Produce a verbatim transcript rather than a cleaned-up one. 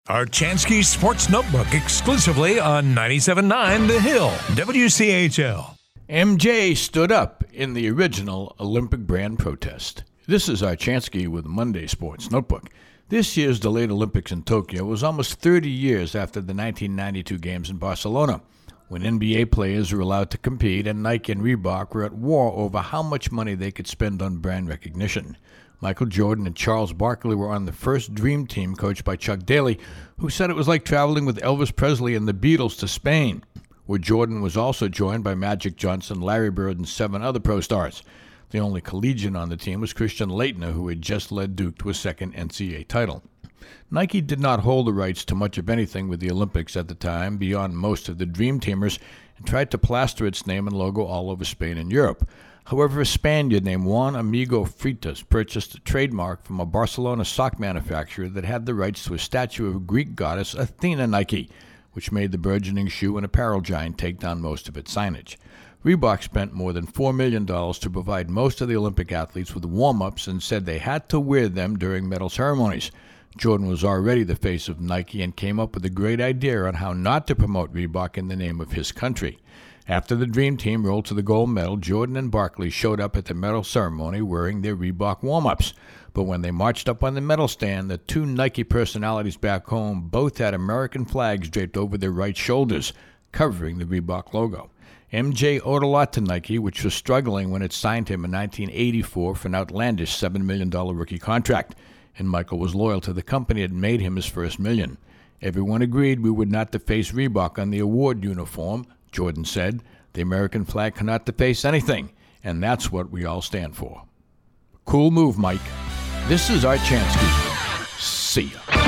Archansky Sports Notebook exclusively on ninety-seven point nine The Hill, W C H L. M J stood up in the original Olympic brand protest. This is Archansky with Monday Sports Notebook. This year's delayed Olympics in Tokyo was almost thirty years after the nineteen ninety-two games in Barcelona, when N B A players were allowed to compete and Nike and Reebok were at war over how much money they could spend on brand recognition. Michael Jordan and Charles Barkley were on the first Dream Team coached by Chuck Daly, who said it was like traveling with Elvis Presley and the Beatles to Spain, where Jordan was also joined by Magic Johnson, Larry Bird, and seven other pro stars. The only collegian on the team was Christian Laettner, who had just led Duke to a second N C A A title. Nike did not hold the rights to much of anything with the Olympics at the time beyond most of the Dream Teamers, and tried to plaster its name and logo all over Spain and Europe. However, a Spaniard named Juan Amigo Freitas purchased a trademark from a Barcelona sock manufacturer that had the rights to a statue of Greek goddess Athena Nike, which made the burgeoning shoe and apparel giant take down most of its signage. Reebok spent more than four million dollars to provide most of the Olympic athletes with warm-ups and said they had to wear them during medal ceremonies. Jordan was already the face of Nike and came up with a great idea on how not to promote Reebok in the name of his country. After the Dream Team rolled to the gold medal, Jordan and Barkley showed up at the medal ceremony wearing their Reebok warm-ups. But when they marched up on the medal stand, the two Nike personalities back home both had American flags draped over their right shoulders, covering the Reebok logo. M J owed a lot to Nike, which was struggling when it signed him in nineteen eighty-four for an outlandish seven million dollars rookie contract, and Michael was loyal to the company that made him his first million. Everyone agreed we would not deface Reebok on the award uniform. Jordan said, "The American flag cannot deface anything, and that's what we all stand for." Cool move, Mike. This is Archansky. See ya.